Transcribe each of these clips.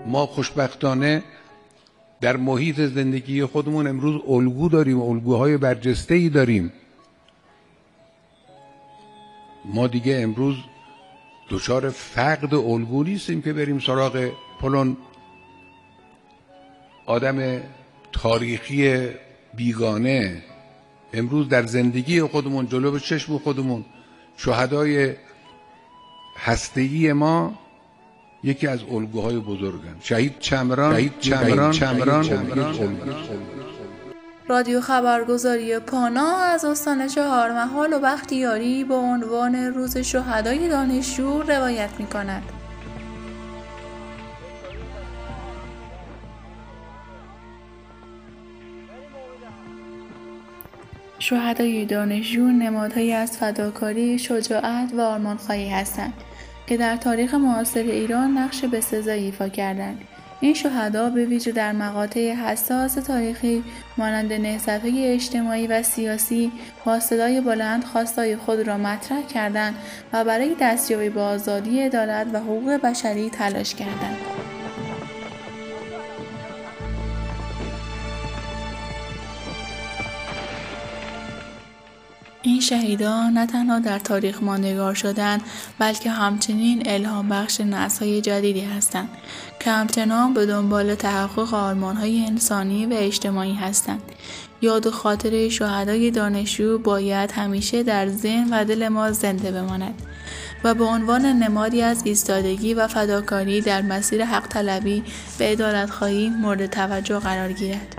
ما خوشبختانه در محیط زندگی خودمون امروز الگو داریم، الگوهای برجسته‌ای داریم. ما دیگه امروز دچار فقد الگو نیستیم که بریم سراغ فلان آدم تاریخی بیگانه. امروز در زندگی خودمون جلو چشم خودمون شهدای هسته‌ای ما یکی از الگوهای بزرگن. شهید چمران. رادیو خبرگزاری پانا از استان چهارمحال و بختیاری با عنوان روز شهدای دانشجو روایت می‌کند. شهدای دانشجو نمادهایی از فداکاری، شجاعت و آرمان‌خواهی هستند که در تاریخ معاصر ایران نقش بسزایی ایفا کردند. این شهدا به ویژه در مقاطع حساس تاریخی مانند نهضت‌های اجتماعی و سیاسی با صدای بلند خواستای خود را مطرح کردند و برای دستیابی به آزادی، عدالت و حقوق بشری تلاش کردند. این شهیدان نه تنها در تاریخ ماندگار شدند، بلکه همچنین الهام بخش نسل‌های جدیدی هستند که همچنان به دنبال تحقق آرمان‌های انسانی و اجتماعی هستند. یاد و خاطره شهدای دانشجو باید همیشه در ذهن و دل ما زنده بماند و به عنوان نمادی از ایستادگی و فداکاری در مسیر حق طلبی و عدالت‌خواهی مورد توجه قرار گیرد.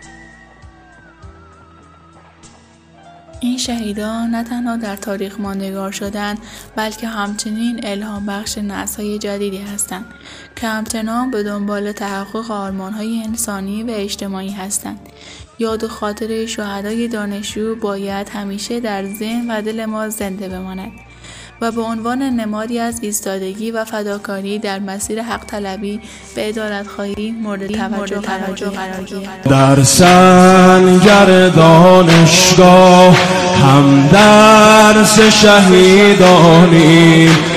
این شهیدان نه تنها در تاریخ ماندگار شدند، بلکه همچنین الهام بخش نسل‌های جدیدی هستند که همچنان به دنبال تحقق آرمان‌های انسانی و اجتماعی هستند. یاد و خاطره شهدای دانشجو باید همیشه در ذهن و دل ما زنده بماند و به عنوان نمادی از ایستادگی و فداکاری در مسیر حق طلبی و عدالت‌خواهی مورد توجه قرار گیرد. در سنگر دانشگاه هم درس شهیدانی